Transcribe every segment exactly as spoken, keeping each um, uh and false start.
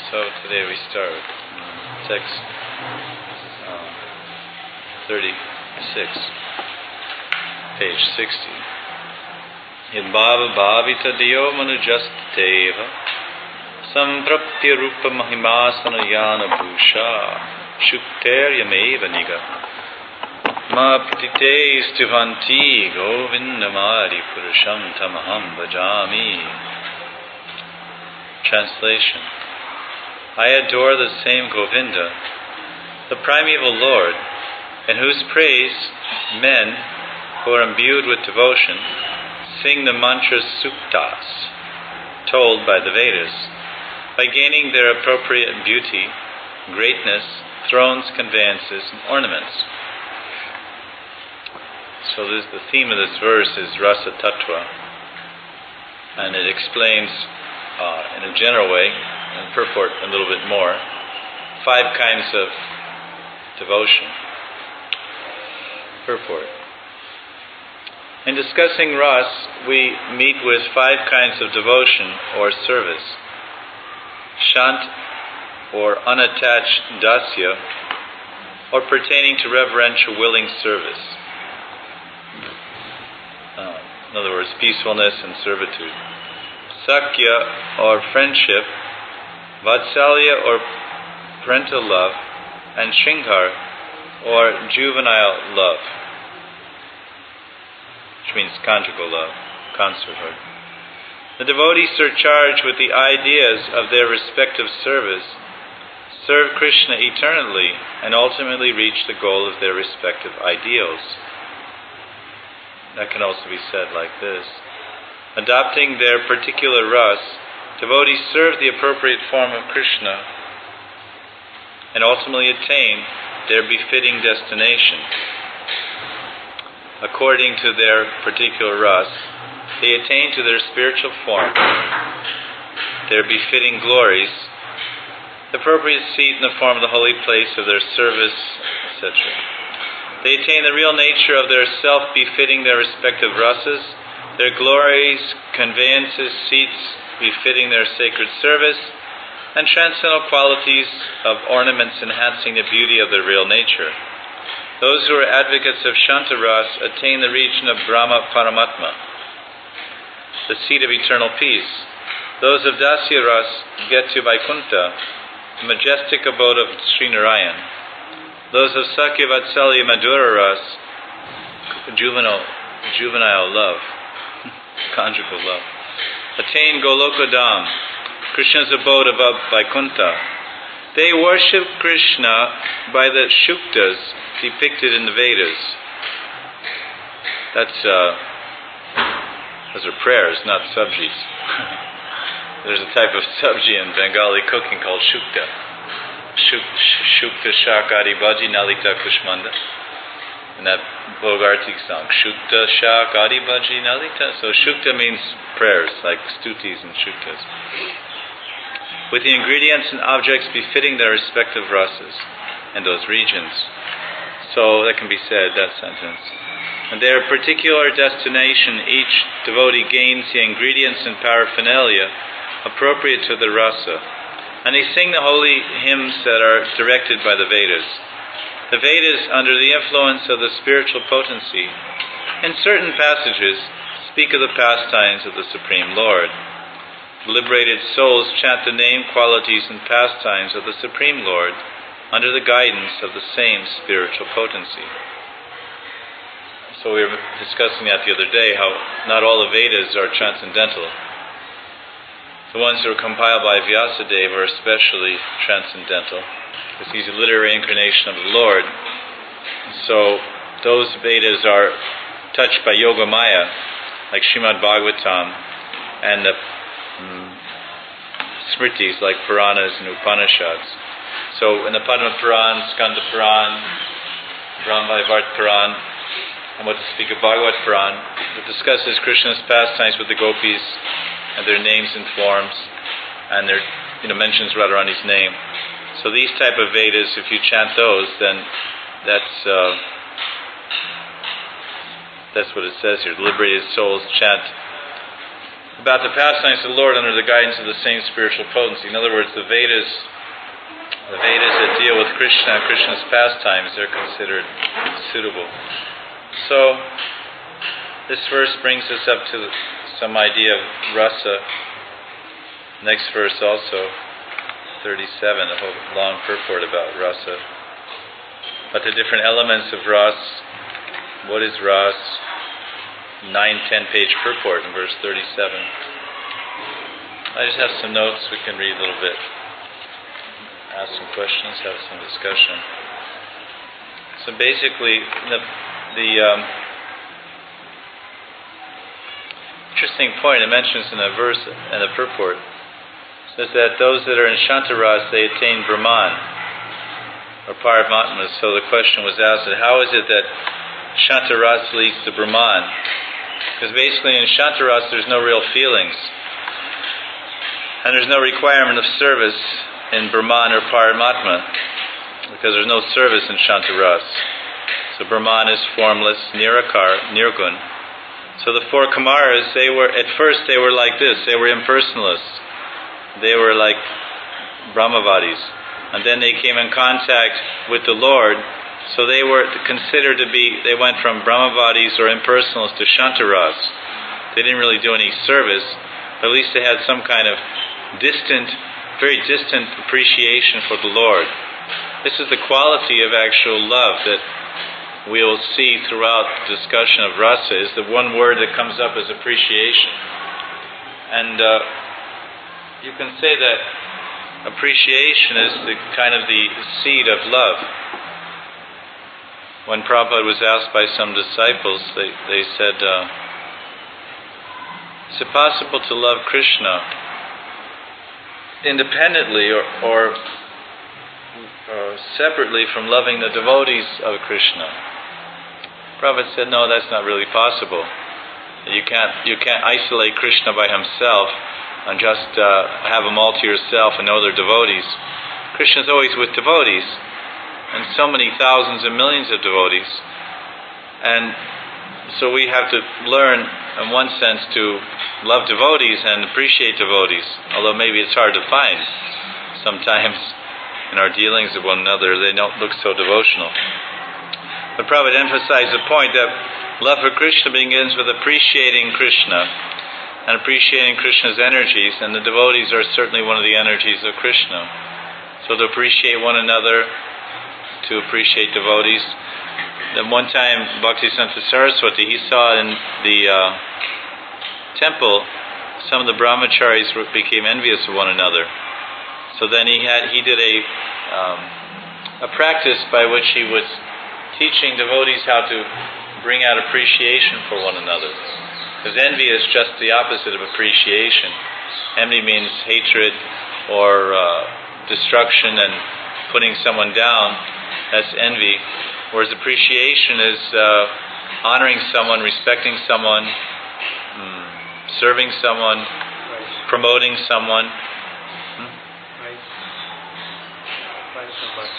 So today we start with text uh, thirty-six, page sixty. Yadbhava bhavita diyo manujasteva samprapti rupa mahimasana yana bhusha shukter yameva niga ma ptite istivanti govindamari purusham tamaham bhajami. Translation. I adore the same Govinda, the primeval Lord, in whose praise men who are imbued with devotion sing the mantras suktas, told by the Vedas, by gaining their appropriate beauty, greatness, thrones, conveyances, and ornaments. So this, the theme of this verse is Rasa Tattva, and it explains uh, in a general way, and purport a little bit more, five kinds of devotion. Purport. In discussing Ras, we meet with five kinds of devotion or service. Shant, or unattached dasya, or pertaining to reverential willing service. Uh, in other words, peacefulness and servitude. Sakya, or friendship. Vatsalya, or parental love, and Shringar, or juvenile love, which means conjugal love, consorthood. The devotees are charged with the ideas of their respective service, serve Krishna eternally, and ultimately reach the goal of their respective ideals. That can also be said like this. Adopting their particular ras, devotees serve the appropriate form of Krishna and ultimately attain their befitting destination. According to their particular ras, they attain to their spiritual form, their befitting glories, the appropriate seat in the form of the holy place of their service, et cetera. They attain the real nature of their self befitting their respective rasas, their glories, conveyances, seats befitting their sacred service, and transcendental qualities of ornaments enhancing the beauty of their real nature. Those who are advocates of Shantaras attain the region of Brahma Paramatma, the seat of eternal peace. Those of Dasya Ras get to Vaikuntha, the majestic abode of Srinarayan. Those of Sakya Vatsalya Madhura Ras, juvenile, juvenile love, conjugal love, attain Goloka Dham, Krishna's abode above Vaikuntha. They worship Krishna by the Shuktas depicted in the Vedas. That's, uh, those are prayers, not sabjis. There's a type of sabji in Bengali cooking called Shukta. Shukta Shakari Bhaji Nalita Kushmanda. In that Bogartik song, Shukta Shakari Bhaji Nalita. So Shukta means prayers, like stutis and shuktas, with the ingredients and objects befitting their respective rasas and those regions. So that can be said, that sentence. And their particular destination, each devotee gains the ingredients and paraphernalia appropriate to the rasa. And they sing the holy hymns that are directed by the Vedas. The Vedas, under the influence of the spiritual potency, in certain passages speak of the pastimes of the Supreme Lord. Liberated souls chant the name, qualities, and pastimes of the Supreme Lord under the guidance of the same spiritual potency. So we were discussing that the other day, how not all the Vedas are transcendental. The ones that were compiled by Vyasadeva are especially transcendental, because he's a literary incarnation of the Lord. So those Vedas are touched by Yoga Maya, like Srimad Bhagavatam, and the um, Smritis, like Puranas and Upanishads. So in the Padma Puran, Skanda Puran, Brahmavaivarta Puran, and what to speak of Bhagavat Puran, it discusses Krishna's pastimes with the gopis and their names and forms, and their, you know, mentions Radharani's name. So these type of Vedas, if you chant those, then that's uh, that's what it says here. Liberated souls chant about the pastimes of the Lord under the guidance of the same spiritual potency. In other words, the Vedas, the Vedas that deal with Krishna and Krishna's pastimes, they're considered suitable. So, this verse brings us up to some idea of rasa. Next verse also, thirty-seven, a whole long purport about rasa. But the different elements of ras, what is ras? Nine, ten page purport in verse thirty-seven. I just have some notes we can read a little bit. Ask some questions, have some discussion. So basically, the, the um, interesting point it mentions in a verse in the purport is that those that are in Shantaras, they attain Brahman or Paramatma. So the question was asked, how is it that Shantaras leads to Brahman? Because basically in Shantaras there's no real feelings. And there's no requirement of service in Brahman or Paramatma. Because there's no service in Shantaras. So Brahman is formless, Nirakar, Nirgun. So the four Kumaras, they were, at first they were like this, they were impersonalists. They were like Brahmavadis. And then they came in contact with the Lord. So they were considered to be, they went from Brahmavadis or impersonalists to Shantaras. They didn't really do any service, but at least they had some kind of distant, very distant appreciation for the Lord. This is the quality of actual love that we will see throughout the discussion of rasa, is the one word that comes up as appreciation. And uh, you can say that appreciation is the kind of the seed of love. When Prabhupada was asked by some disciples, they, they said, uh, is it possible to love Krishna independently or, or, or separately from loving the devotees of Krishna? Prabhupada said, no, that's not really possible. You can't, you can't isolate Krishna by himself and just uh, have them all to yourself and know they're devotees. Krishna's always with devotees. And so many thousands and millions of devotees. And so we have to learn, in one sense, to love devotees and appreciate devotees. Although maybe it's hard to find. Sometimes in our dealings with one another, they don't look so devotional. But Prabhupada emphasized the point that love for Krishna begins with appreciating Krishna and appreciating Krishna's energies, and the devotees are certainly one of the energies of Krishna. So to appreciate one another, to appreciate devotees. Then one time, Bhaktisiddhanta Saraswati, he saw in the uh, temple, some of the brahmacharis became envious of one another. So then he had he did a um, a practice by which he was teaching devotees how to bring out appreciation for one another. Because envy is just the opposite of appreciation. Envy means hatred or uh, destruction and putting someone down. That's envy. Whereas appreciation is uh, honoring someone, respecting someone, mm, serving someone, right. Promoting someone. Hmm? Praise. Praise someone.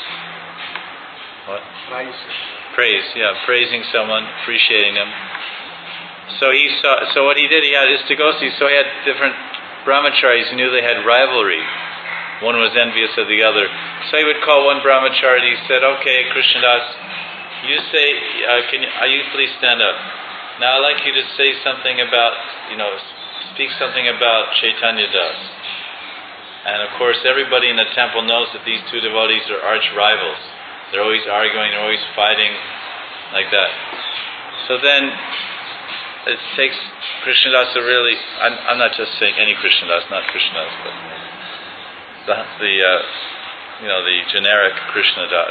What? Praise. Praise, yeah, praising someone, appreciating them. So he saw. So what he did, he had Istigosi. So he had different brahmacharis. He knew they had rivalry. One was envious of the other. So he would call one brahmachari. He said, "Okay, Krishnadas, you say, uh, can you, uh, you please stand up. Now I'd like you to say something about, you know, speak something about Chaitanya Das." And of course, everybody in the temple knows that these two devotees are arch rivals. They're always arguing, they're always fighting, like that. So then, it takes Krishnadas to really, I'm, I'm not just saying any Krishnadas, not Krishnadas, but the, the uh, you know, the generic Krishnadas.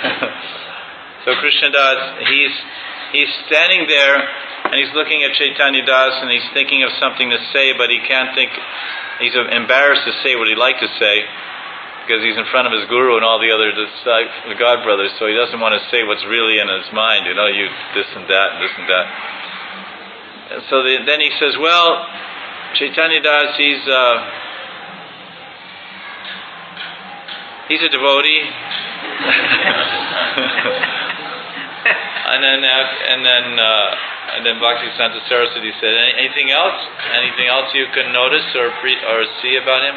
So Krishnadas, he's he's standing there and he's looking at Chaitanya Das and he's thinking of something to say, but he can't think. He's embarrassed to say what he'd like to say because he's in front of his guru and all the other the God brothers, so he doesn't want to say what's really in his mind. You know, you this and that and this and that. And so the, then he says, "Well, Chaitanya Das, he's uh, he's a devotee." And then, uh, and then, uh, And then Bhaktisiddhanta Saraswati said, Any, anything else? Anything else you can notice or pre, or see about him?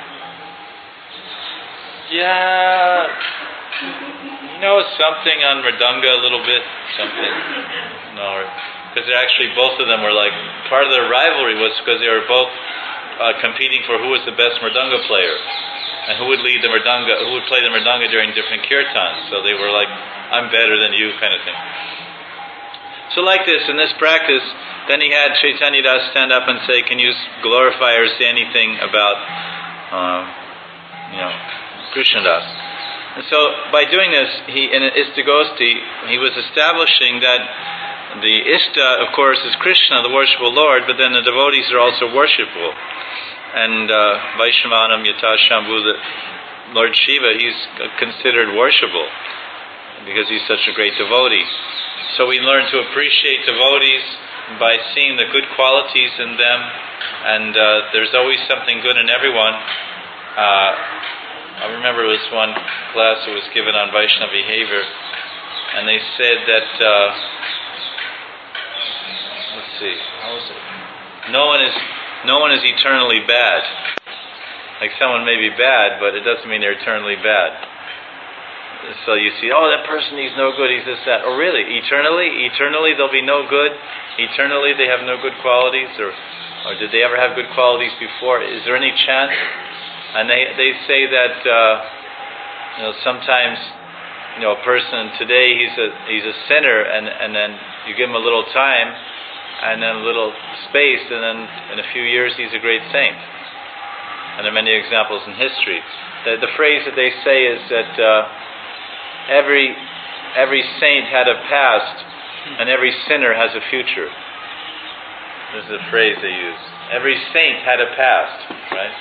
Yeah, you know, something on Mridanga a little bit, something. No, because they're actually, both of them were like, part of their rivalry was because they were both uh, competing for who was the best Mridanga player and who would lead the Mridanga, who would play the Mridanga during different kirtans. So they were like, I'm better than you kind of thing. So like this, in this practice, then he had Chaitanya Das stand up and say, can you glorify or say anything about, um, you know, Krishna Das? And so by doing this, he in Istagosti, he was establishing that the Ishta, of course, is Krishna, the worshipful Lord, but then the devotees are also worshipful. And uh, Vaishnavanam Yata Shambhu, the Lord Shiva, he's considered worshipful because he's such a great devotee. So we learn to appreciate devotees by seeing the good qualities in them, and uh, there's always something good in everyone. Uh, I remember this one class that was given on Vaishnava behavior, and they said that, uh, let's see, how was it? No one is, no one is eternally bad. Like someone may be bad, but it doesn't mean they're eternally bad. So you see, oh, that person, he's no good, he's this, that. Oh, really? Eternally? Eternally they'll be no good? Eternally they have no good qualities? Or, or did they ever have good qualities before? Is there any chance? And they they say that uh, you know sometimes you know a person today he's a he's a sinner, and, and then you give him a little time and then a little space, and then in a few years he's a great saint. And there are many examples in history. The, the phrase that they say is that uh, every every saint had a past and every sinner has a future. This is a phrase they use. Every saint had a past, right?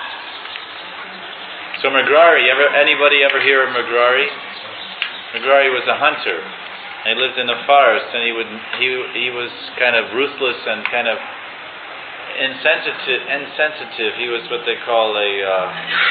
So Mrigarari, ever, anybody ever hear of Mrigarari? Mrigarari was a hunter. He lived in the forest, and he would he he was kind of ruthless and kind of insensitive. Insensitive. He was what they call a, uh,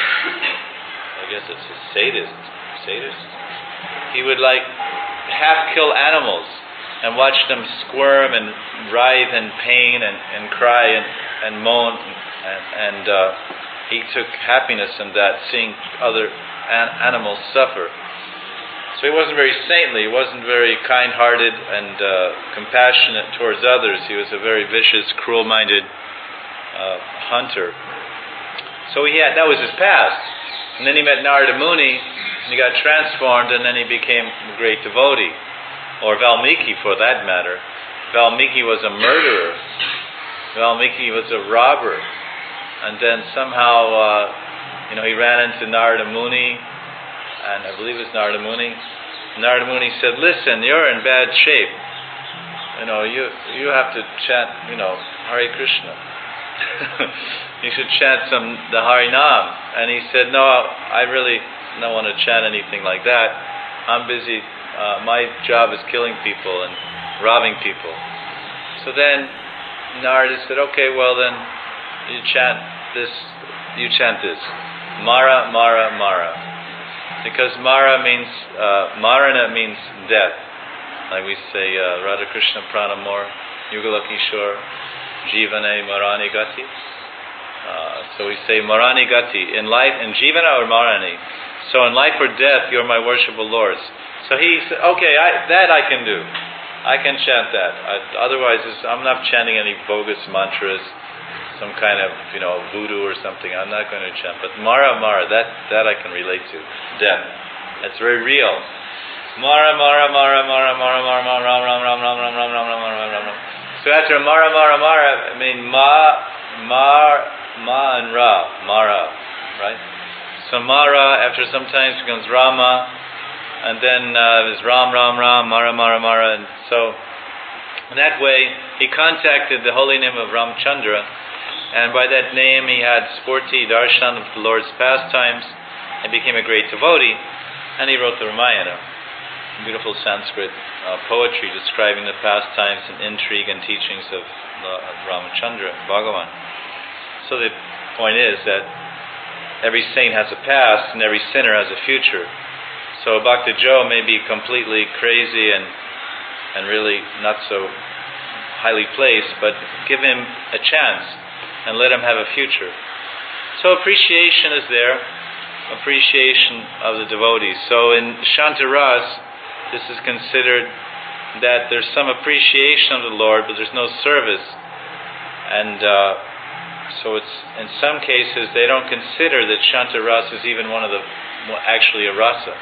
I guess it's a sadist. Sadist. He would like half kill animals and watch them squirm and writhe in pain and, and cry and, and moan and. and uh, He took happiness in that, seeing other an- animals suffer. So he wasn't very saintly, he wasn't very kind-hearted and uh, compassionate towards others. He was a very vicious, cruel-minded uh, hunter. So he had that was his past. And then he met Narada Muni, and he got transformed, and then he became a great devotee. Or Valmiki, for that matter. Valmiki was a murderer. Valmiki was a robber. And then somehow, uh, you know, he ran into Narada Muni, and I believe it was Narada Muni. Narada Muni said, listen, you're in bad shape. You know, you you have to chant, you know, Hare Krishna. You should chant some, the Harinam. And he said, no, I really don't want to chant anything like that. I'm busy, uh, my job is killing people and robbing people. So then Narada said, okay, well then, you chant this, you chant this. Mara, Mara, Mara. Because Mara means, uh, Marana means death. Like we say, uh, Radha Krishna Pranamor, Yugala Kishore, Jivane Marani Gati. Uh, so we say Marani Gati. In life, in Jivana or Marani. So in life or death, you're my worshipful lords. So he said, okay, I, that I can do. I can chant that. I, otherwise, it's, I'm not chanting any bogus mantras, some kind of, you know, voodoo or something. I'm not going to chant. But Mara, Mara, that, that I can relate to. Death. That's very real. Mara, Mara, Mara, Mara, Mara, Mara, Mara, Ram, Ram, Ram, Ram, Ram, Ram, Ram, Ram, Ram, Ram, Ram. So after Mara, Mara, Mara, I mean Ma, Mar, Ma and Ra, Mara, right? So Mara, after some time, becomes Rama, and then uh, there's Ram, Ram, Ram, Mara, Mara, Mara, and so in that way he contacted the holy name of Ramchandra, and by that name he had sporti darshan of the Lord's pastimes, and became a great devotee, and he wrote the Ramayana, beautiful Sanskrit uh, poetry describing the pastimes and intrigue and teachings of, uh, of Ramchandra, Bhagavan. So the point is that every saint has a past and every sinner has a future. So Bhakta Joe may be completely crazy and and really not so highly placed, but give him a chance and let him have a future. So appreciation is there, appreciation of the devotees. So in Shanta Ras, this is considered that there's some appreciation of the Lord, but there's no service. And uh, so it's, in some cases, they don't consider that Shanta Ras is even one of the, actually a rasa.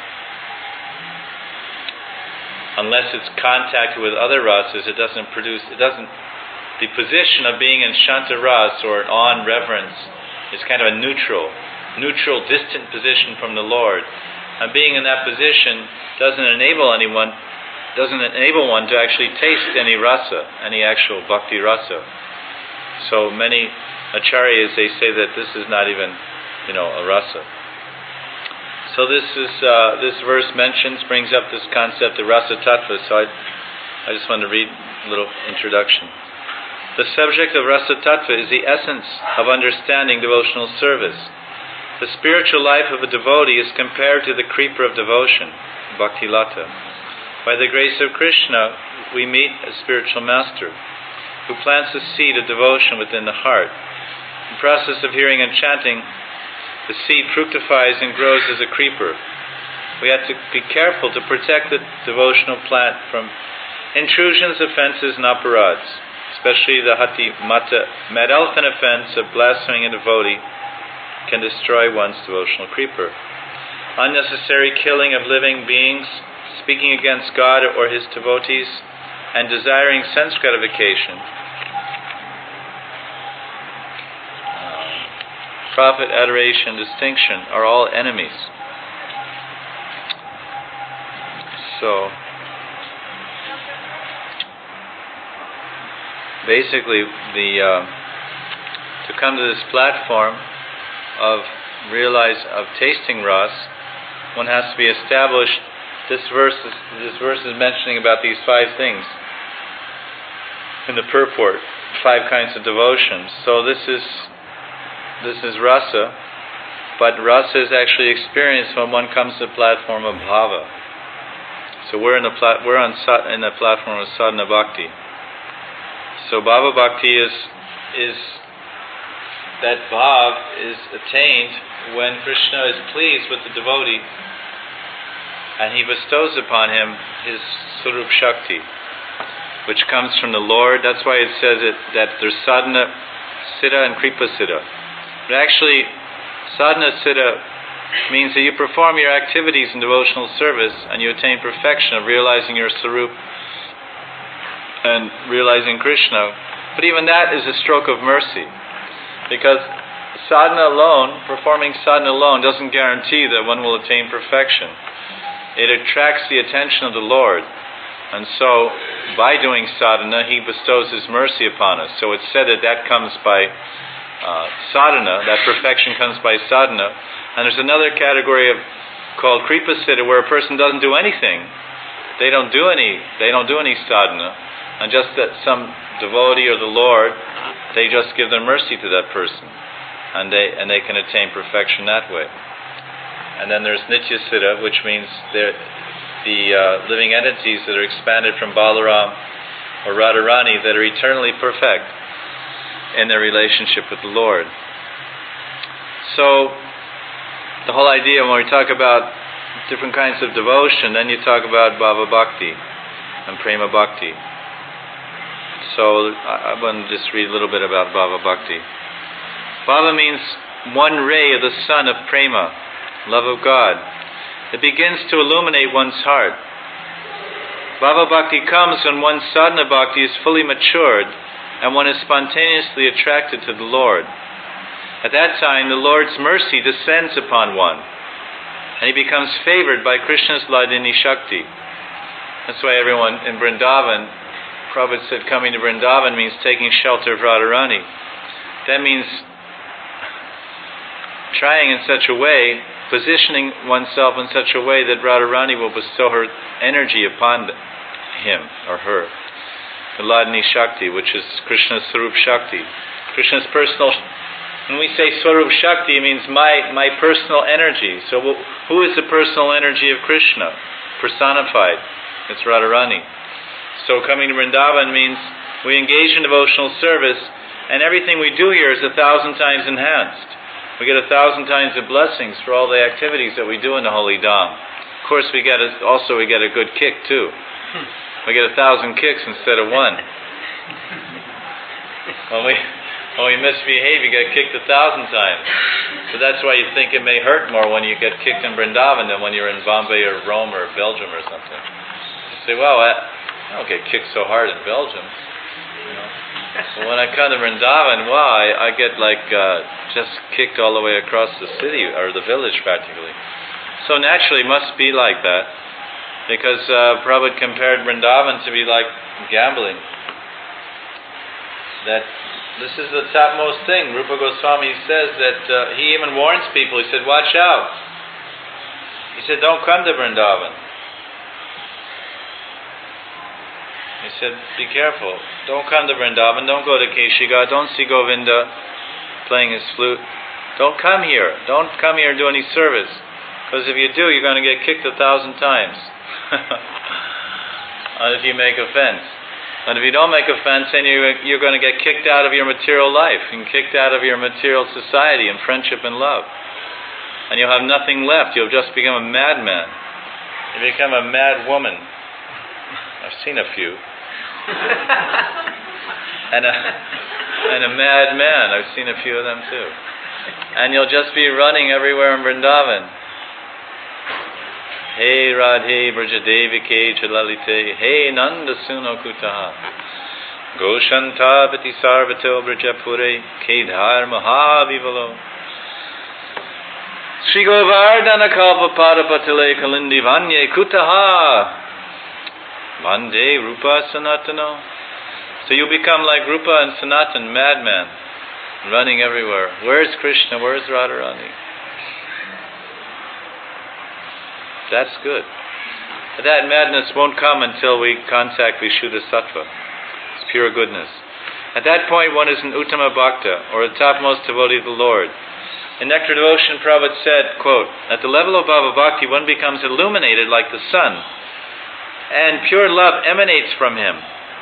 Unless it's contacted with other rasas, it doesn't produce, it doesn't, the position of being in Shanta Ras or an awe and reverence is kind of a neutral, neutral, distant position from the Lord. And being in that position doesn't enable anyone, doesn't enable one to actually taste any rasa, any actual bhakti rasa. So many acharyas, they say that this is not even, you know, a rasa. So this is uh, this verse mentions, brings up this concept of rasa tattva. So I, I just want to read a little introduction. The subject of rasa tattva is the essence of understanding devotional service. The spiritual life of a devotee is compared to the creeper of devotion, bhakti lata. By the grace of Krishna, we meet a spiritual master who plants a seed of devotion within the heart. In the process of hearing and chanting, the seed fructifies and grows as a creeper. We have to be careful to protect the devotional plant from intrusions, offenses, and aparads, especially the hati mata, mad elephant offense of blaspheming a devotee can destroy one's devotional creeper. Unnecessary killing of living beings, speaking against God or his devotees, and desiring sense gratification, profit, adoration, distinction are all enemies. So, basically, the uh, to come to this platform of realize of tasting ras, one has to be established. This verse is, this verse is mentioning about these five things in the purport, five kinds of devotions. So this is. This is rasa, but rasa is actually experienced when one comes to the platform of bhava. So we're in the plat- we're on sa- in the platform of sadhana bhakti. So bhava bhakti is is that bhav is attained when Krishna is pleased with the devotee, and he bestows upon him his Swarup Shakti, which comes from the Lord. That's why it says it, that there's sadhana siddha and kripa siddha. But actually, sadhana siddha means that you perform your activities in devotional service and you attain perfection of realizing your Sarup and realizing Krishna. But even that is a stroke of mercy, because sadhana alone, performing sadhana alone, doesn't guarantee that one will attain perfection. It attracts the attention of the Lord. And so, by doing sadhana, he bestows his mercy upon us. So it's said that that comes by Uh, sadhana, that perfection comes by sadhana. And there's another category of called kripa siddha, where a person doesn't do anything. They don't do any they don't do any sadhana, and just that some devotee or the Lord, they just give their mercy to that person, and they and they can attain perfection that way. And then there's nitya siddha, which means they're the uh, living entities that are expanded from Balaram or Radharani that are eternally perfect in their relationship with the Lord. So, the whole idea when we talk about different kinds of devotion, then you talk about bhava bhakti and prema bhakti. So, I, I want to just read a little bit about bhava bhakti. Bhava means one ray of the sun of prema, love of God. It begins to illuminate one's heart. Bhava bhakti comes when one's sadhana bhakti is fully matured and one is spontaneously attracted to the Lord. At that time, the Lord's mercy descends upon one, and he becomes favored by Krishna's Hladini Shakti. That's why everyone in Vrindavan, Prabhupada said coming to Vrindavan means taking shelter of Radharani. That means trying in such a way, positioning oneself in such a way that Radharani will bestow her energy upon him or her. The Hladini Shakti, which is Krishna's Swarup Shakti. Krishna's personal, when we say Swarup Shakti, it means my, my personal energy. So who is the personal energy of Krishna? Personified. It's Radharani. So coming to Vrindavan means We engage in devotional service, and everything we do here is a thousand times enhanced. We get a thousand times of blessings for all the activities that we do in the Holy Dham. Of course, we get a, also we get a good kick too. We get a thousand kicks instead of one. When we when we misbehave, you get kicked a thousand times. So that's why you think it may hurt more when you get kicked in Vrindavan than when you're in Bombay or Rome or Belgium or something. You say, "Wow, I, I don't get kicked so hard in Belgium." You know? So when I come to Vrindavan, wow, I, I get like uh, just kicked all the way across the city or the village practically. So naturally, it must be like that, because uh, Prabhupada compared Vrindavan to be like gambling. That this is the topmost thing. Rupa Goswami says that uh, he even warns people. He said, "Watch out." He said, "Don't come to Vrindavan." He said, "Be careful. Don't come to Vrindavan. Don't go to Keshiga. Don't see Govinda playing his flute. Don't come here. Don't come here and do any service. Because if you do, you're going to get kicked a thousand times. If you make offense. And if you don't make offense, then you're, you're going to get kicked out of your material life and kicked out of your material society and friendship and love. And you'll have nothing left. You'll just become a madman. You become a mad woman. I've seen a few. and a and a mad man. I've seen a few of them too. And you'll just be running everywhere in Vrindavan. Hey Radhe Brajadevike Chalalite, Hey Nanda Suno Kutaha, Goshanta Vati Sarvato Brajapure, Kedhar Mahavivalo, Sri Govardhana Kalpa Padapatile Kalindi Vanye Kutaha, Vande Rupa Sanatano. So you become like Rupa and Sanatan, madman, running everywhere. Where's Krishna? Where's Radharani? That's good. But that madness won't come until we contact Vishuddha Sattva. It's pure goodness. At that point, one is an Uttama Bhakta, or the topmost devotee of the Lord. In Nectar Devotion, Prabhupada said, quote, "At the level of Bhava Bhakti, one becomes illuminated like the sun, and pure love emanates from him.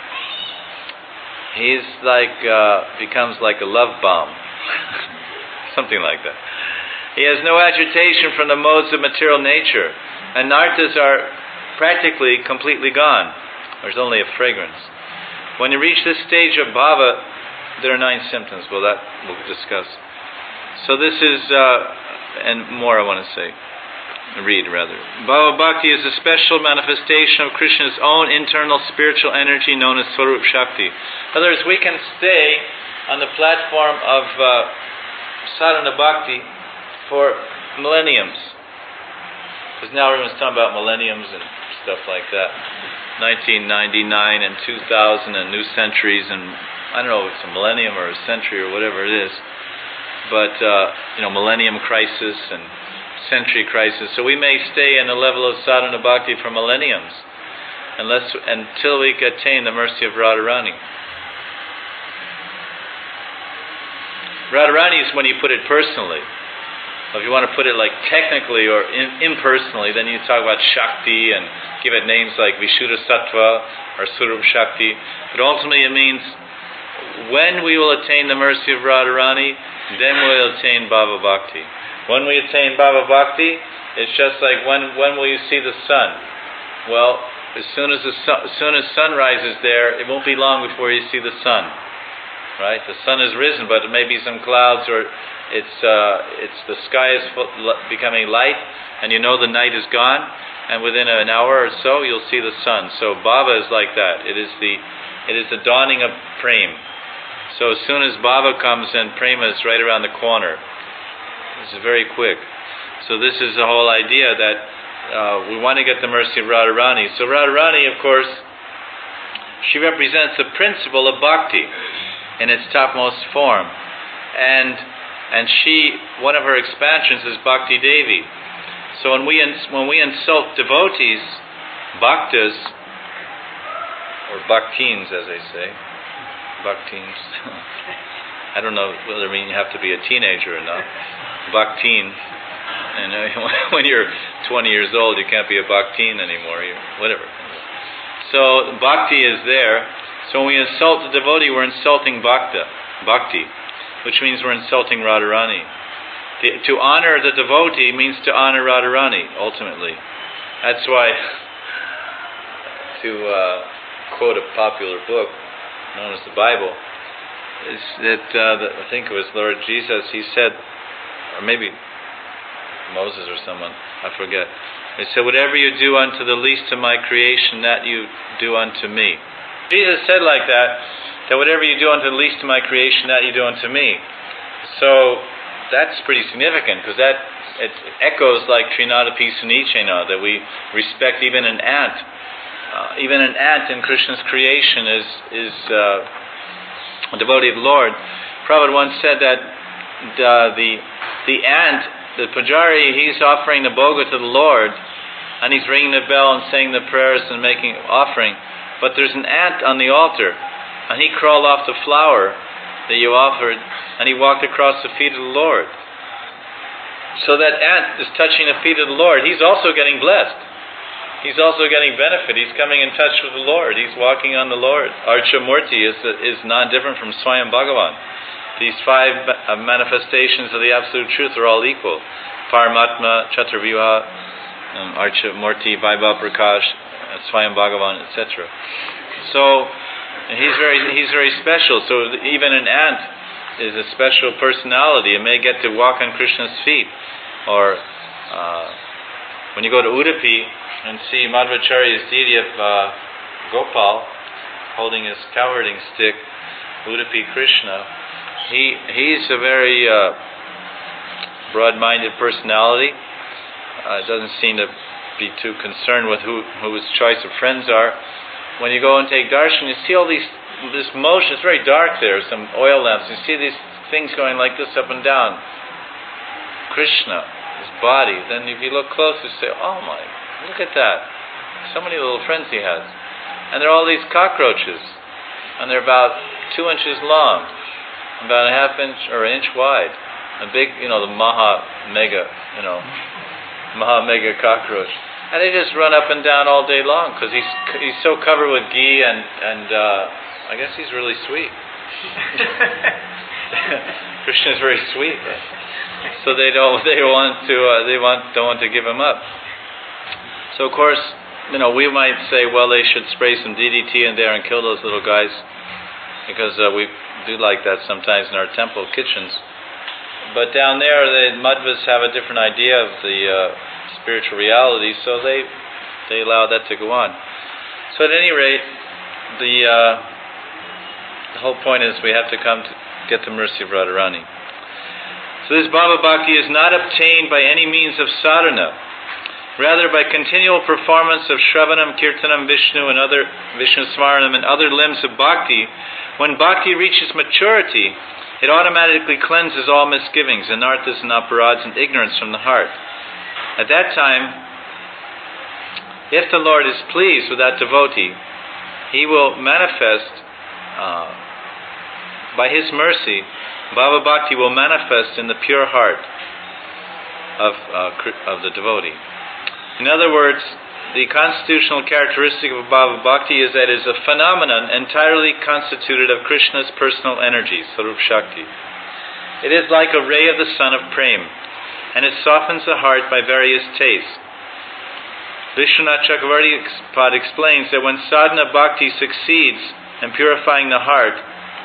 He's like, uh, becomes like a love bomb." Something like that. He has no agitation from the modes of material nature, and nartas are practically completely gone. There's only a fragrance. When you reach this stage of bhava, there are nine symptoms. Well, that we'll discuss. So this is, uh, and more I want to say, read rather. Bhava Bhakti is a special manifestation of Krishna's own internal spiritual energy known as Swarup Shakti. In other words, we can stay on the platform of uh, Sadhana Bhakti for millenniums. Because now everyone's talking about millenniums and stuff like that. nineteen ninety-nine and two thousand and new centuries, and I don't know if it's a millennium or a century or whatever it is. But, uh, you know, millennium crisis and century crisis. So we may stay in the level of sadhana bhakti for millenniums unless, until we attain the mercy of Radharani. Radharani is when you put it personally. If you want to put it like technically or in, impersonally, then you talk about Shakti and give it names like Vishuddha Sattva or Swarup Shakti. But ultimately it means when we will attain the mercy of Radharani, then we will attain Bhava Bhakti. When we attain Bhava Bhakti, it's just like when when will you see the sun? Well, as soon as the sun, as soon as sunrise is there, it won't be long before you see the sun. Right? The sun has risen, but it may be some clouds, or it's uh, it's the sky is becoming light, and you know the night is gone, and within an hour or so you'll see the sun. So Bhava is like that. It is the it is the dawning of Prema. So as soon as Bhava comes, then Prema is right around the corner. It's very quick. So this is the whole idea that uh, we want to get the mercy of Radharani. So Radharani, of course, she represents the principle of bhakti in its topmost form. And and she, one of her expansions is Bhakti Devi. So when we ins- when we insult devotees, bhaktas, or bhaktins as they say, bhaktins, I don't know whether I mean you have to be a teenager or not. Bhaktin, and uh, when you're twenty years old, you can't be a bhaktin anymore. You're, whatever. So bhakti is there. So when we insult the devotee, we're insulting bhakta, bhakti, which means we're insulting Radharani. The, to honor the devotee means to honor Radharani, ultimately. That's why, to uh, quote a popular book known as the Bible, is that uh, the, I think it was Lord Jesus, he said, or maybe Moses or someone, I forget. He said, whatever you do unto the least of my creation, that you do unto me. Jesus said like that, that whatever you do unto the least of my creation, that you do unto me. So that's pretty significant, because that it echoes like Trinadapi Sunichena, that we respect even an ant. Uh, even an ant in Krishna's creation is is uh, a devotee of the Lord. Prabhupada once said that the, the the ant, the pujari, he's offering the bhoga to the Lord, and he's ringing the bell and saying the prayers and making offering. But there's an ant on the altar, and he crawled off the flower that you offered, and he walked across the feet of the Lord. So that ant is touching the feet of the Lord. He's also getting blessed. He's also getting benefit. He's coming in touch with the Lord. He's walking on the Lord. Archa Murti is is non-different from Swayam Bhagavan. These five manifestations of the Absolute Truth are all equal. Paramatma, Chaturvyuha, um, Archa Murti, Vaibhav Prakash, uh, Swayam Bhagavan, et cetera. So he's very he's very special. So even an ant is a special personality. It may get to walk on Krishna's feet. Or uh, when you go to Udupi and see Madhvacharya's deity of uh, Gopal holding his cowherding stick, Udupi Krishna, he he's a very uh, broad-minded personality. Uh, doesn't seem to be too concerned with who, who his choice of friends are. When you go and take darshan, you see all these, this motion. It's very dark there, some oil lamps. You see these things going like this up and down. Krishna, his body. Then if you look close, you say, oh my, look at that. So many little friends he has. And there are all these cockroaches. And they're about two inches long, about a half inch or an inch wide. A big, you know, the Maha Mega, you know, Maha Mega cockroach. And they just run up and down all day long, because he's he's so covered with ghee, and and uh, I guess he's really sweet. Krishna is very sweet, so they don't they want to uh, they want don't want to give him up. So of course, you know, we might say, well, they should spray some D D T in there and kill those little guys, because uh, we do like that sometimes in our temple kitchens. But down there, the Madhvas have a different idea of the uh, spiritual reality, so they they allow that to go on. So at any rate, the uh, the whole point is we have to come to get the mercy of Radharani. So this Bhava Bhakti is not obtained by any means of sadhana, rather by continual performance of Shravanam, Kirtanam, Vishnu and other Vishnu Smaranam and other limbs of Bhakti. When Bhakti reaches maturity, it automatically cleanses all misgivings, anarthas and aparads, and ignorance from the heart. At that time, if the Lord is pleased with that devotee, He will manifest, uh, by His mercy, Bhava Bhakti will manifest in the pure heart of, uh, of the devotee. In other words, the constitutional characteristic of Bhava Bhakti is that it is a phenomenon entirely constituted of Krishna's personal energy, Sarup Shakti. It is like a ray of the sun of Prem, and it softens the heart by various tastes. Vishwanath Chakravarti Pad explains that when sadhana bhakti succeeds in purifying the heart,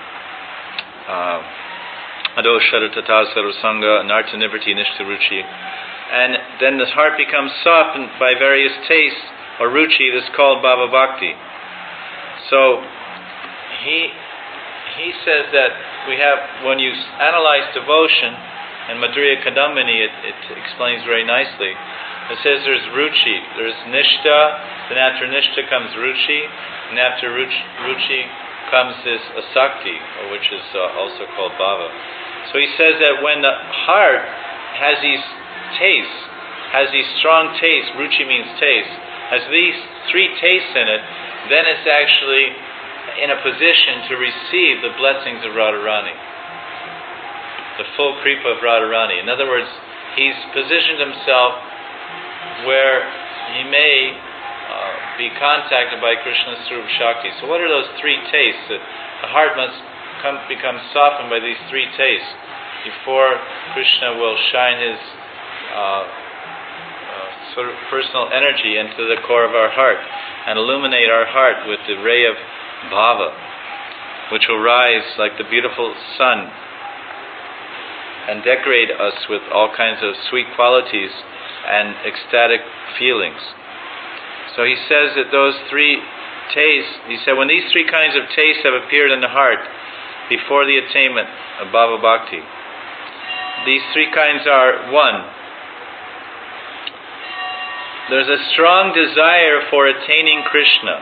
Ado Sharatata Sarusanga Narta Nivrti Nishtaruchi, and then the heart becomes softened by various tastes, or ruchi, that's called Bhava Bhakti. So, he he says that we have, when you analyze devotion, and Madhurya Kadambini, it, it explains very nicely. It says there's ruchi, there's nishta, then after nishta comes ruchi, and after ruchi, ruchi comes this asakti, which is uh, also called bhava. So he says that when the heart has these tastes, has these strong tastes, ruchi means taste, has these three tastes in it, then it's actually in a position to receive the blessings of Radharani, the full kripa of Radharani. In other words, he's positioned himself where he may uh, be contacted by Krishna's Swarup Shakti. So what are those three tastes? That the heart must come, become softened by these three tastes before Krishna will shine his uh, uh, sort of personal energy into the core of our heart and illuminate our heart with the ray of bhava, which will rise like the beautiful sun and decorate us with all kinds of sweet qualities and ecstatic feelings. So he says that those three tastes, he said, when these three kinds of tastes have appeared in the heart before the attainment of Bhava Bhakti, these three kinds are: one, there's a strong desire for attaining Krishna.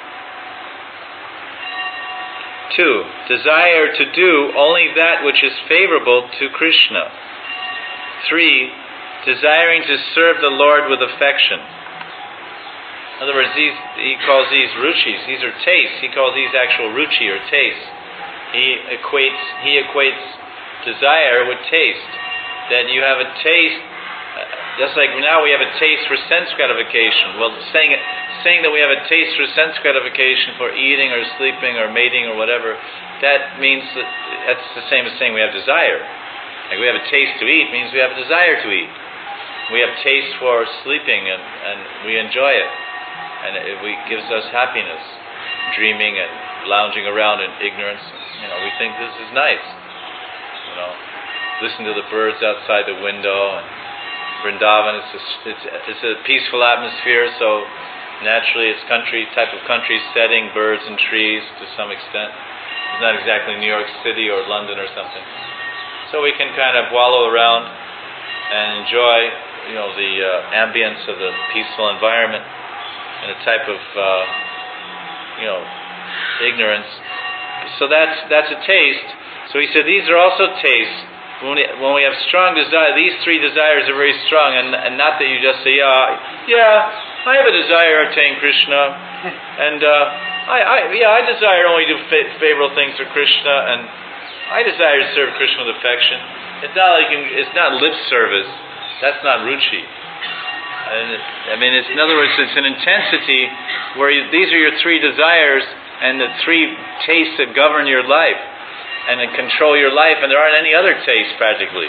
Two, desire to do only that which is favorable to Krishna. Three, desiring to serve the Lord with affection. In other words, these, he calls these ruchis. These are tastes. He calls these actual ruchi or tastes. He equates he equates desire with taste. That you have a taste, uh, just like now we have a taste for sense gratification. Well, saying it, saying that we have a taste for sense gratification for eating or sleeping or mating or whatever, that means that that's the same as saying we have desire. Like we have a taste to eat means we have a desire to eat. We have taste for sleeping and, and we enjoy it. And it we, gives us happiness, dreaming and lounging around in ignorance. You know, we think this is nice. You know, listen to the birds outside the window. And Vrindavan, it's a, it's, it's a peaceful atmosphere, so naturally it's country type of country setting, birds and trees to some extent. It's not exactly New York City or London or something. So we can kind of wallow around and enjoy, you know, the uh, ambience of the peaceful environment. And a type of, uh, you know, ignorance. So that's that's a taste. So he said these are also tastes. When we, when we have strong desire, these three desires are very strong, and, and not that you just say, yeah, yeah, I have a desire to attain Krishna, and uh, I, I, yeah, I desire only to do fa- favorable things for Krishna, and I desire to serve Krishna with affection. It's not like you, it's not lip service. That's not ruchi. I mean, it's, in other words, it's an intensity where you, these are your three desires and the three tastes that govern your life and that control your life, and there aren't any other tastes practically.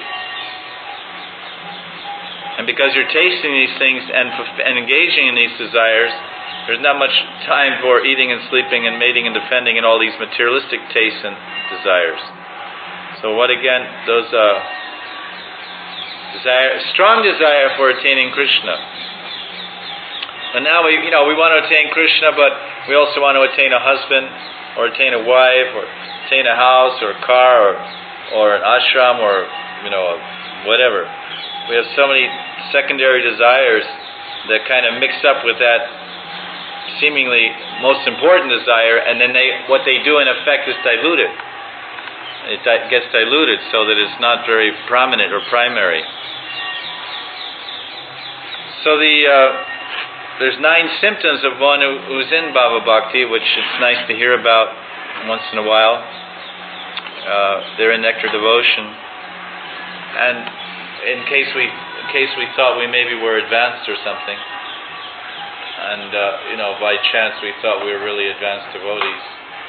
And because you're tasting these things and, and engaging in these desires, there's not much time for eating and sleeping and mating and defending and all these materialistic tastes and desires. So what again? Those... Uh, Desire, strong desire for attaining Krishna. And now we, you know, we want to attain Krishna, but we also want to attain a husband, or attain a wife, or attain a house, or a car, or, or an ashram, or, you know, whatever. We have so many secondary desires that kind of mix up with that seemingly most important desire, and then they, what they do in effect is dilute it. It di- gets diluted so that it's not very prominent or primary. So the uh, there's nine symptoms of one who, who's in Bhava Bhakti, which it's nice to hear about once in a while. Uh, they're in Nectar Devotion, and in case we in case we thought we maybe were advanced or something, and uh, you know by chance we thought we were really advanced devotees,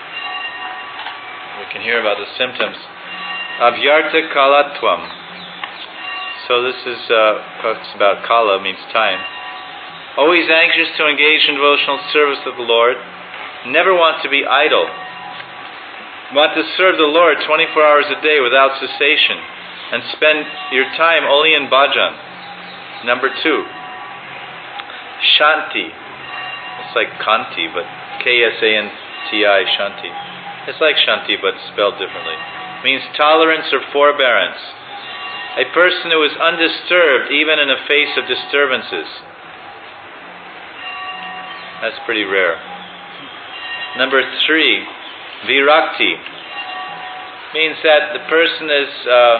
we can hear about the symptoms. Avyarta kalatvam. So this is, uh, talks about kala, means time. Always anxious to engage in devotional service of the Lord. Never want to be idle. Want to serve the Lord twenty-four hours a day without cessation. And spend your time only in bhajan. Number two, shanti. It's like kanti, but K S A N T I, shanti. It's like shanti, but spelled differently. It means tolerance or forbearance. A person who is undisturbed even in the face of disturbances. That's pretty rare. Number three, virakti. Means that the person is, uh,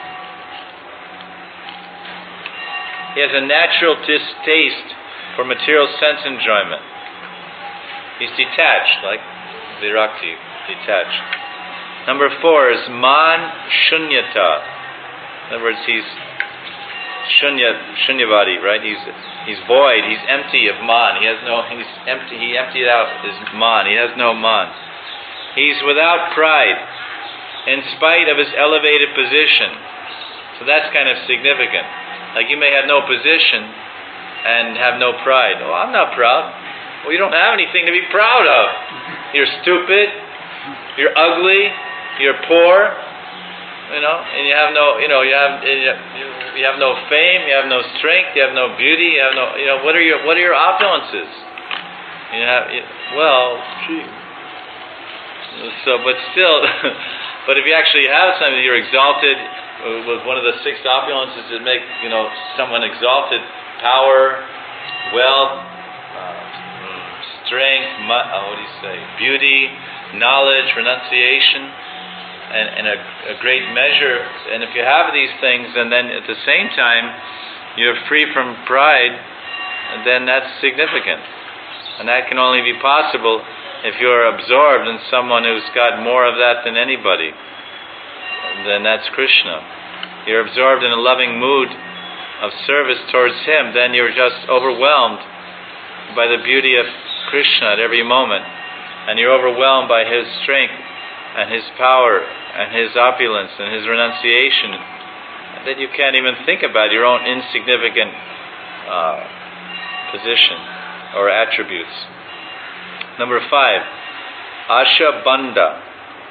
he has a natural distaste for material sense enjoyment. He's detached, like virakti, detached. Number four is man shunyata. In other words, he's shunya, shunyavadi, right? He's he's void. He's empty of man. He has no. He's empty. He emptied out his man. He has no man. He's without pride, in spite of his elevated position. So that's kind of significant. Like you may have no position and have no pride. Oh, I'm not proud. Well, you don't have anything to be proud of. You're stupid. You're ugly. You're poor. You know, and you have no. You know, you have you have no fame. You have no strength. You have no beauty. You have no. You know, what are your what are your opulences? You have. You, well, gee. So, but still, but if you actually have something, you're exalted. With one of the six opulences that make, you know, someone exalted: power, wealth, uh, strength, mu- uh, what do you say? Beauty, knowledge, renunciation, and, and a, a great measure. And if you have these things, and then at the same time you're free from pride, then that's significant. And that can only be possible if you're absorbed in someone who's got more of that than anybody. Then that's Krishna. You're absorbed in a loving mood of service towards Him, then you're just overwhelmed by the beauty of Krishna at every moment. And you're overwhelmed by His strength and His power and His opulence and His renunciation. And then you can't even think about your own insignificant uh, position or attributes. Number five, Asha Bandha.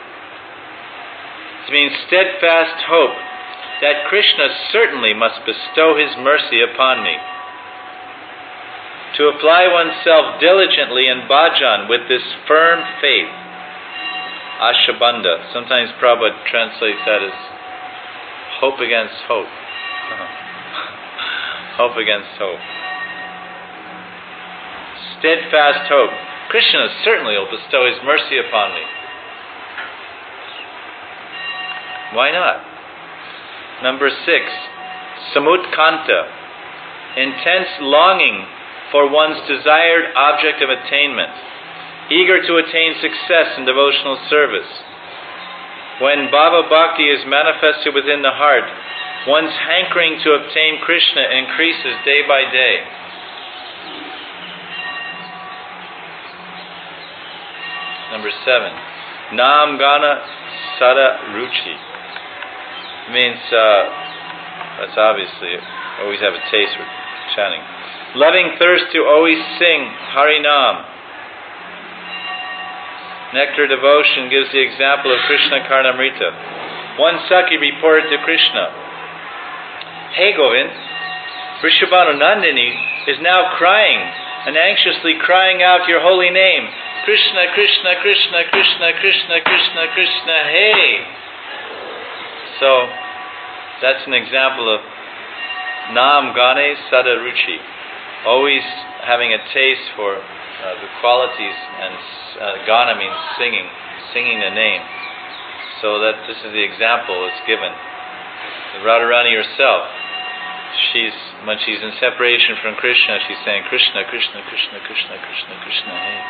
It means steadfast hope that Krishna certainly must bestow His mercy upon me. To apply oneself diligently in bhajan with this firm faith. Ashabandha. Sometimes Prabhupada translates that as hope against hope. Hope against hope. Steadfast hope. Krishna certainly will bestow His mercy upon me. Why not? Number six, samutkanta, intense longing for one's desired object of attainment, eager to attain success in devotional service. When Bhava Bhakti is manifested within the heart, one's hankering to obtain Krishna increases day by day. Number seven, Nam Gana Sada Ruchi. It means, uh, that's obviously, always have a taste for chanting. Loving thirst to always sing Hari Nam. Nectar devotion gives the example of Krishna Karnamrita. One Sakhi reported to Krishna, "Hey Govind, Vrishabhanu Nandini is now crying and anxiously crying out your holy name. Krishna, Krishna, Krishna, Krishna, Krishna, Krishna, Krishna, hey." So, that's an example of Nam Gane Sada Ruchi, always having a taste for uh, the qualities, and uh, Gana means singing, singing the name. So that this is the example that's given. The Radharani herself, she's when she's in separation from Krishna, she's saying Krishna, Krishna, Krishna, Krishna, Krishna, Krishna, hey.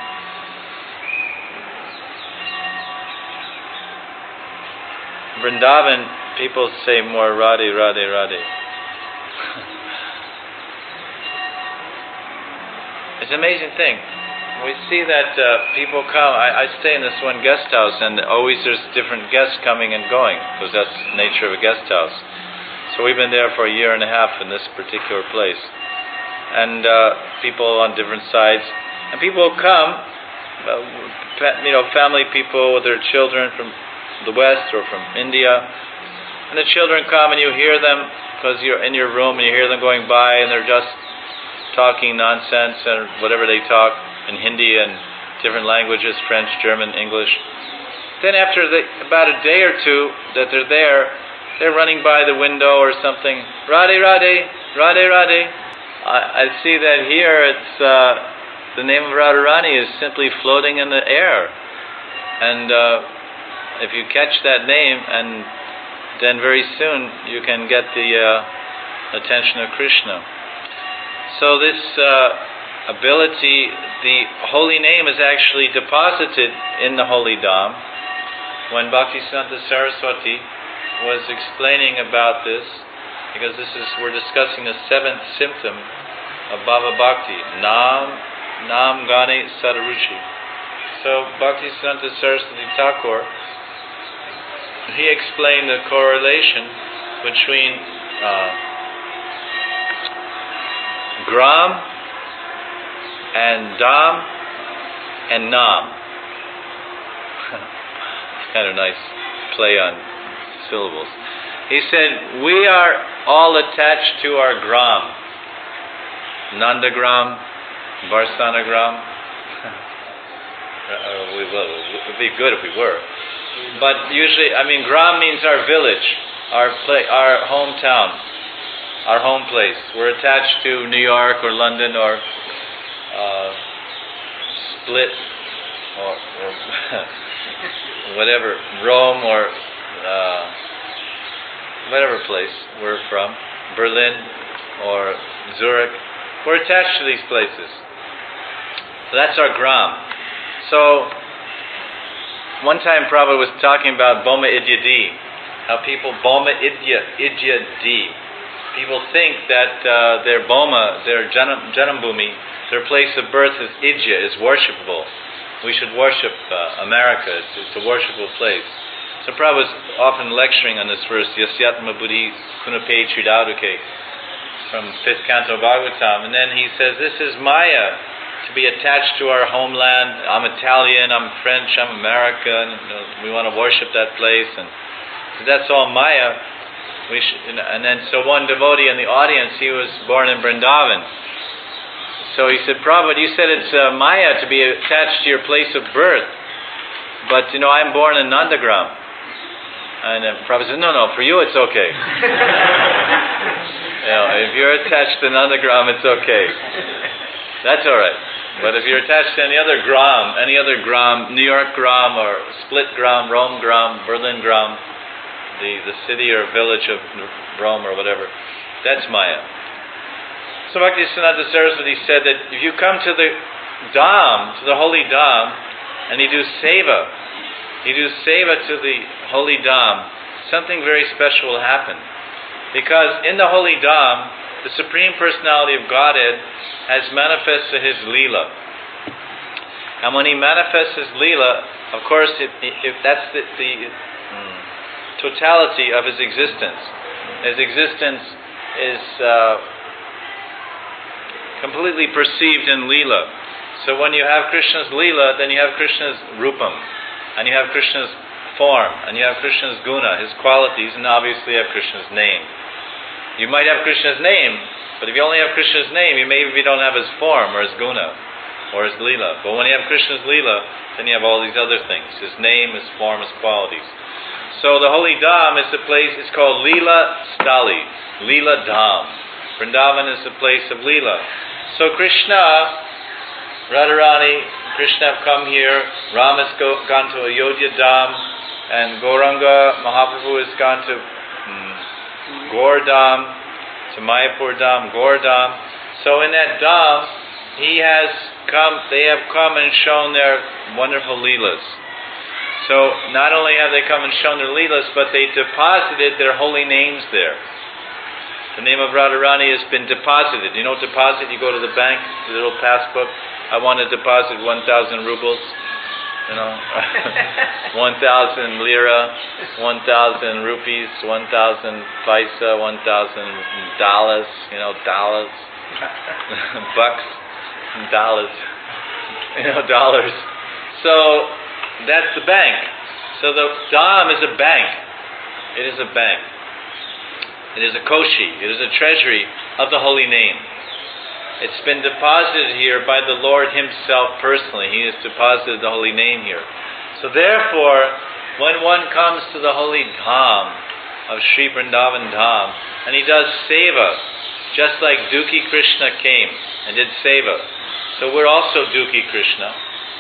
Vrindavan, people say more Radhe, Radhe, Radhe. It's an amazing thing. We see that uh, people come. I, I stay in this one guest house, and always there's different guests coming and going, because that's the nature of a guest house. So we've been there for a year and a half in this particular place. And uh, people on different sides. And people come, uh, you know, family people with their children from the West or from India, and the children come and you hear them because you're in your room and you hear them going by and they're just talking nonsense and whatever they talk in Hindi and different languages, French, German, English. Then after the, about a day or two that they're there, they're running by the window or something. Radhe, Radhe, Radhe, Radhe. I, I see that here it's uh, the name of Radharani is simply floating in the air, and uh, if you catch that name, and then very soon you can get the uh, attention of Krishna. So this uh, ability, the holy name is actually deposited in the holy Dham. When Bhaktisiddhanta Saraswati was explaining about this, because this is we're discussing the seventh symptom of Bhava Bhakti, Nam Nam Gane Sadaruchi. So Bhaktisiddhanta Saraswati Thakur, he explained the correlation between uh, Gram and Dham and Nam. It's kind of nice play on syllables. He said, we are all attached to our Gram. Nandagram, Varsanagram. uh, we, well, it would be good if we were. But usually, I mean, Gram means our village, our pla- our hometown, our home place. We're attached to New York or London or uh, Split or, or whatever, Rome or uh, whatever place we're from, Berlin or Zurich. We're attached to these places. So that's our Gram. So one time Prabhupada was talking about Boma Idya Di, how people Boma Idya Idya Di. People think that uh, their Boma, their Janam, Janambhumi, their place of birth is Idya, is worshipable. We should worship uh, America. It's, it's a worshipable place. So Prabhupada was often lecturing on this verse, Yasyatma Buddhi Kunape Tridaduke, from fifth canto Bhagavatam, and then he says, this is Maya, to be attached to our homeland. I'm Italian, I'm French, I'm American, you know, we want to worship that place, and that's all Maya. We should, you know, and then so one devotee in the audience, he was born in Vrindavan. So he said, Prabhupada, you said it's uh, Maya to be attached to your place of birth, but you know, I'm born in Nandagram. And uh, Prabhupada said, no, no, for you it's okay. You know, if you're attached to Nandagram, it's okay. That's all right. But if you're attached to any other gram, any other gram, New York gram or Split gram, Rome gram, Berlin gram, the, the city or village of Rome or whatever, that's Maya. So Bhaktisiddhanta Saraswati said that if you come to the Dham, to the holy Dham, and you do seva, you do seva to the holy Dham, something very special will happen. Because in the holy Dham, the Supreme Personality of Godhead has manifested His Leela. And when He manifests His Leela, of course, if, if that's the, the mm, totality of His existence. His existence is uh, completely perceived in Leela. So when you have Krishna's Leela, then you have Krishna's Rupam, and you have Krishna's form, and you have Krishna's guna, His qualities, and obviously you have Krishna's name. You might have Krishna's name, but if you only have Krishna's name, you maybe don't have His form or His guna or His leela. But when you have Krishna's leela, then you have all these other things: His name, His form, His qualities. So the holy Dham is the place. It's called Leela Stali, Leela Dham. Vrindavan is the place of leela. So Krishna, Radharani, Krishna have come here. Ram has go, gone to Ayodhya Dham, and Gauranga Mahaprabhu has gone to um, Gaurdam, to Mayapur Dham, Gaurdam. So in that Dham, he has come. They have come and shown their wonderful leelas. So not only have they come and shown their leelas, but they deposited their holy names there. The name of Radharani has been deposited. You know, deposit. You go to the bank, the little passbook. I want to deposit one thousand rubles. You know, one thousand lira, one thousand rupees, one thousand paisa, one thousand dollars, you know, dollars, bucks, dollars, you know, dollars. So that's the bank. So the Dham is a bank. It is a bank. It is a koshi. It is a treasury of the holy name. It's been deposited here by the Lord Himself personally. He has deposited the holy name here. So therefore, when one comes to the holy Dham of Sri Vrindavan Dham, and he does seva, just like Dukhi Krishna came and did seva. So we're also Dukhi Krishna.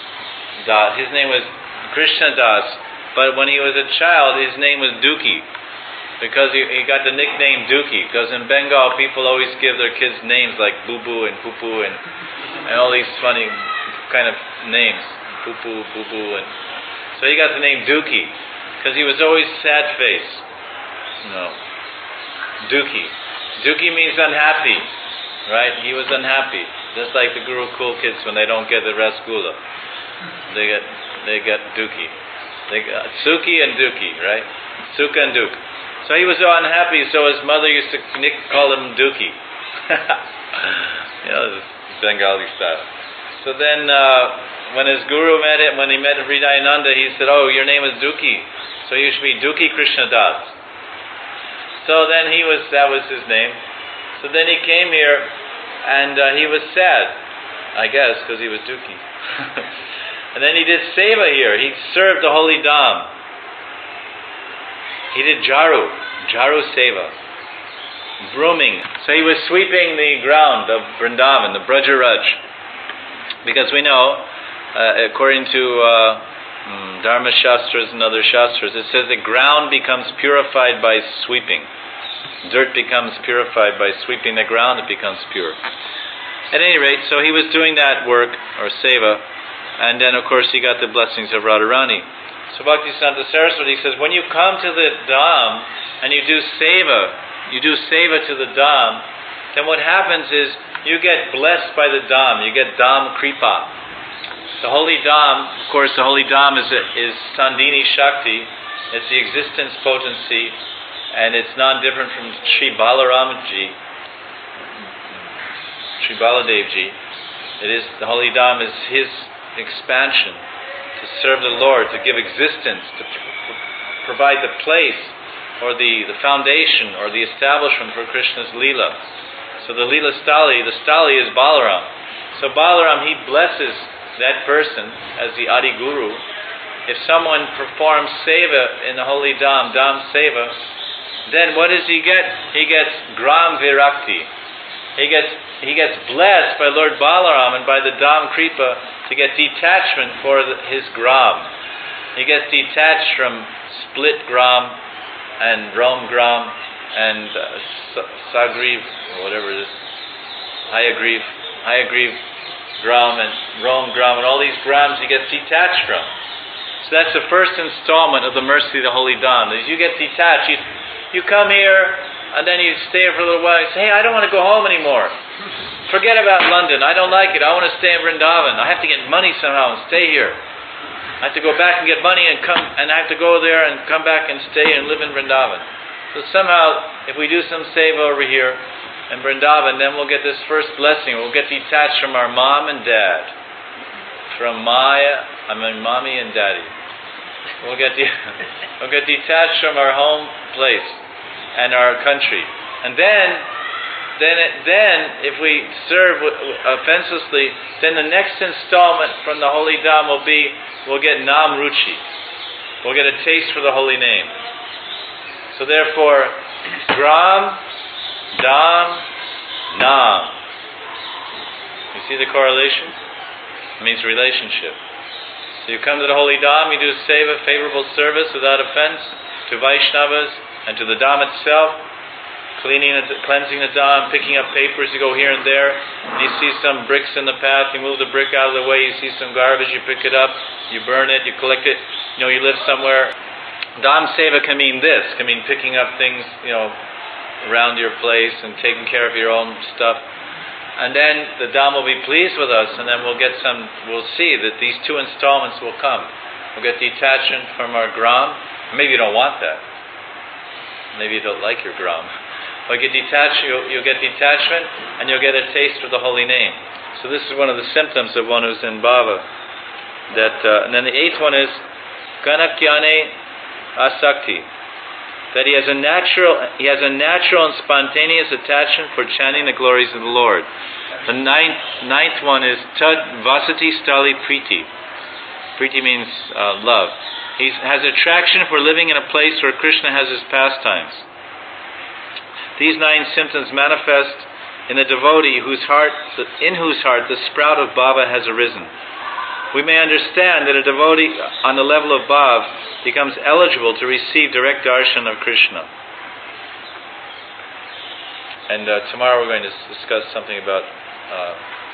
His name was Krishna Das, but when he was a child, his name was Dukhi. Because he, he got the nickname Dukhi. Because in Bengal, people always give their kids names like Boo Boo and Poo Poo and, and all these funny kind of names. Poo Poo, Boo Boo. And so he got the name Dukhi. Because he was always sad face. You know, Dukhi. Dukhi means unhappy, right? He was unhappy, just like the Gurukul kids when they don't get the rasgulla, they get they get dukhi. They got Sukhi and Dukhi, right? Sukha and Dukh. So he was so unhappy, so his mother used to nick, call him Dukhi. You know, this is Bengali style. So then, uh, when his guru met him, when he met Hridayananda, he said, "Oh, your name is Dukhi, so you should be Dukhi Krishna Das." So then he was, that was his name. So then he came here, and uh, he was sad, I guess, because he was Dukhi. And then he did seva here. He served the holy Dham. He did jaru, jaru seva, brooming. So he was sweeping the ground of Vrindavan, the Brajaraj. Because we know, uh, according to uh, um, Dharma Shastras and other Shastras, it says the ground becomes purified by sweeping. Dirt becomes purified by sweeping the ground, it becomes pure. At any rate, so he was doing that work, or seva, and then of course he got the blessings of Radharani. So Bhaktisiddhanta Saraswati says, when you come to the Dham and you do seva, you do seva to the Dham, then what happens is you get blessed by the Dham, you get Dham Kripa. The holy Dham, of course the holy Dham is, is Sandhini Shakti, it's the existence potency, and it's non-different from Sri Balaramji, Sri Baladevji. It is, the holy Dham is his expansion to serve the Lord, to give existence, to pr- provide the place or the, the foundation or the establishment for Krishna's Leela. So the Leela Stali, the Stali is Balaram. So Balaram, he blesses that person as the Adi Guru. If someone performs seva in the holy Dham, Dham seva, then what does he get? He gets Gram Virakti. He gets he gets blessed by Lord Balaram and by the Dham Kripa to get detachment for the, his Gram. He gets detached from split Gram and Rom Gram and uh, Sagriv, or whatever it is, Hayagriv, Hayagriv Gram and Rom Gram, and all these Grams he gets detached from. So that's the first installment of the mercy of the Holy Dham. As you get detached, you, you come here, and then you stay here for a little while, you say, hey, I don't want to go home anymore. Forget about London, I don't like it, I want to stay in Vrindavan. I have to get money somehow and stay here. I have to go back and get money and come, and I have to go there and come back and stay and live in Vrindavan. So somehow, if we do some seva over here in Vrindavan, then we'll get this first blessing. We'll get detached from our mom and dad. From Maya, I mean mommy and daddy. We'll get, de- we'll get detached from our home place and our country. And then, then, it, then if we serve offenselessly, then the next installment from the Holy Dham will be, we'll get Nam Ruchi. We'll get a taste for the holy name. So therefore, Gram, Dham, Nam. You see the correlation? It means relationship. So you come to the Holy Dham, you do seva, favorable service without offense to Vaishnavas and to the Dham itself, cleaning, cleansing the Dham, picking up papers, you go here and there, and you see some bricks in the path, you move the brick out of the way, you see some garbage, you pick it up, you burn it, you collect it, you know, you live somewhere. Dham seva can mean this, can mean picking up things, you know, around your place and taking care of your own stuff. And then the Dham will be pleased with us, and then we'll get some, we'll see that these two installments will come. We'll get detachment from our Gram. Maybe you don't want that. Maybe you don't like your Gram. But get detached, you'll, you'll get detachment, and you'll get a taste for the holy name. So this is one of the symptoms of one who's in bhava. That, uh, and then the eighth one is Ganakyane Asakti. That he has a natural, he has a natural and spontaneous attachment for chanting the glories of the Lord. The ninth, ninth one is Tad Vasati Stali Priti. Priti means uh, love. He has attraction for living in a place where Krishna has his pastimes. These nine symptoms manifest in the devotee whose heart, in whose heart the sprout of bhava has arisen. We may understand that a devotee on the level of bhav becomes eligible to receive direct darshan of Krishna. And uh, tomorrow we're going to discuss something about uh,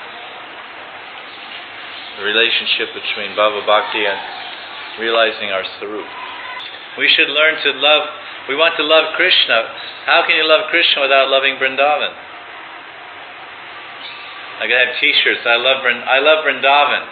the relationship between bhava bhakti and realizing our sarup. We should learn to love We want to love Krishna. How can you love Krishna without loving Vrindavan? I gotta have T-shirts. I love Vrind- I love Vrindavan.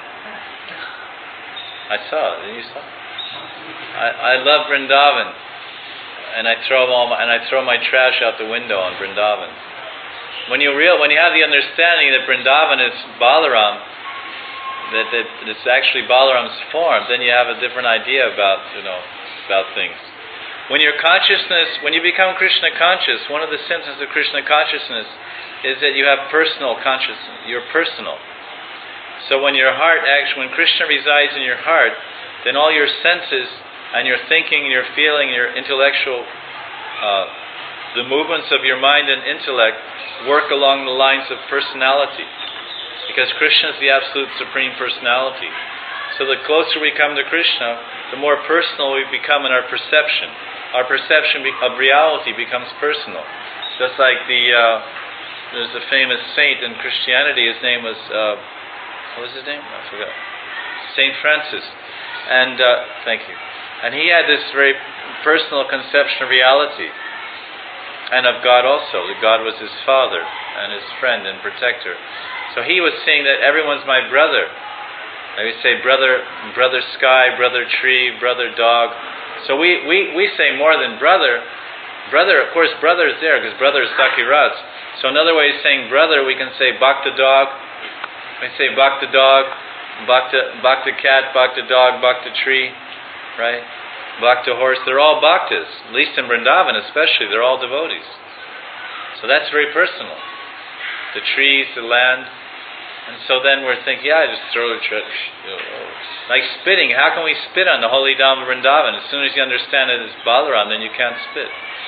I saw it. Didn't you saw it? I, I love Vrindavan, and I throw all my, and I throw my trash out the window on Vrindavan. When you real when you have the understanding that Vrindavan is Balaram, that, that it's actually Balaram's form, then you have a different idea about you know about things. When your consciousness, when you become Krishna conscious, one of the symptoms of Krishna consciousness is that you have personal consciousness. You're personal. So when your heart actually, when Krishna resides in your heart, then all your senses and your thinking, your feeling, your intellectual, uh, the movements of your mind and intellect work along the lines of personality. Because Krishna is the absolute supreme personality. So the closer we come to Krishna, the more personal we become in our perception. Our perception of reality becomes personal. Just like the, uh, there's a famous saint in Christianity, his name was, uh, what was his name? I forgot. Saint Francis. And, uh, thank you. And he had this very personal conception of reality. And of God also. That God was his father and his friend and protector. So he was saying that everyone's my brother. Like we say brother, brother sky, brother tree, brother dog. So we, we, we say more than brother. Brother, of course, brother is there because brother is Sakirat. So another way of saying brother, we can say Bhakta dog. We say Bhakta dog, Bhakta, Bhakta cat, Bhakta dog, Bhakta tree, right? Bhakta horse. They're all Bhaktas. At least in Vrindavan especially, they're all devotees. So that's very personal. The trees, the land. And so then we're thinking, yeah, just throw the trash. Like spitting. How can we spit on the holy Dham of Vrindavan? As soon as you understand it is Balaram, then you can't spit.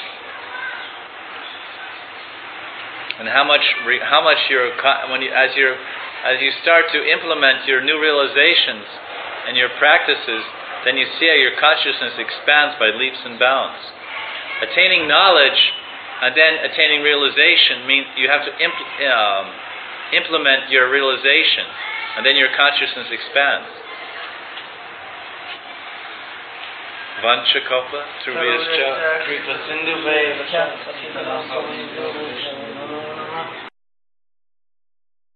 And how much, how much you're when you as you as you start to implement your new realizations and your practices, then you see how your consciousness expands by leaps and bounds. Attaining knowledge and then attaining realization means you have to impl- um, implement your realization, and then your consciousness expands. Vanchakopa, Truvescha, Kripa Sindhu